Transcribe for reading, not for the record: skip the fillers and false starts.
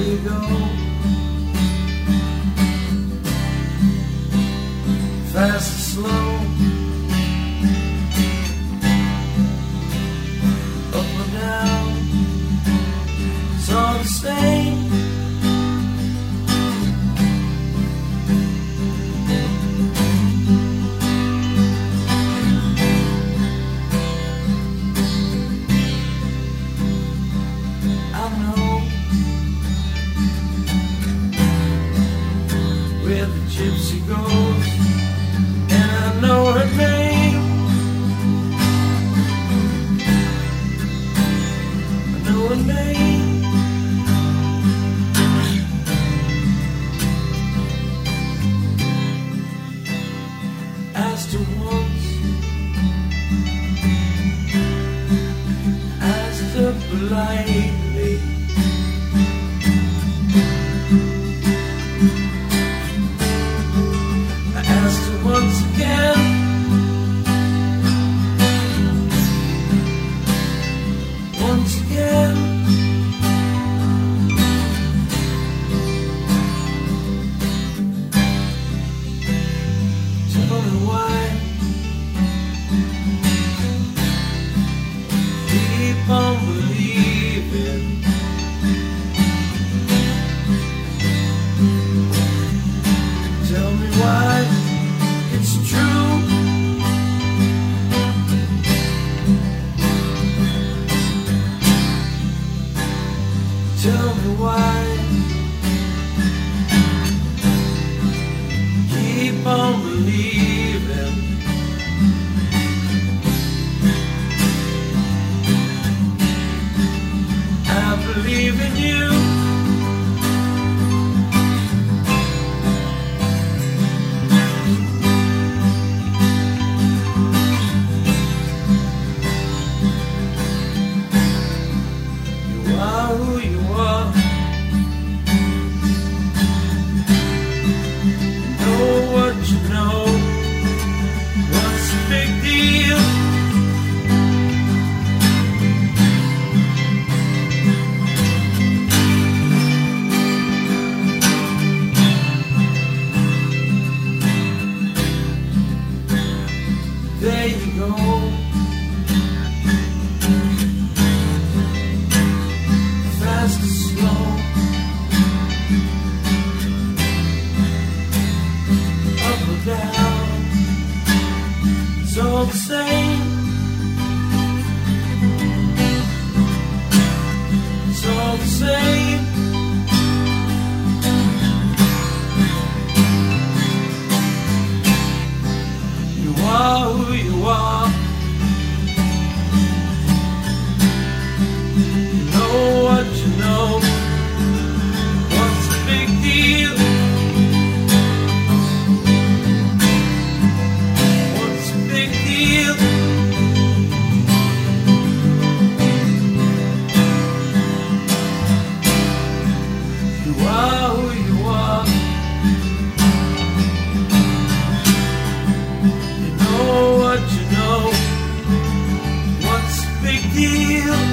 you go. Fast or slow, up or down, it's all the same. I know where the gypsy goes, and I know her name. I know her name. Asked her once, asked her politely. I asked her once again. Once again. Tell me why. Keep on believing. Tell me why it's true. Tell me why. Keep on believing. I believe in you. You are who you are. Know what you know. What's the big deal? There you go. Fast or slow, up or down, it's all the same. It's all the same. You are who you are. You know what you know. What's the big deal? What's the big deal? You are who you are. You know what you know. What's the big deal?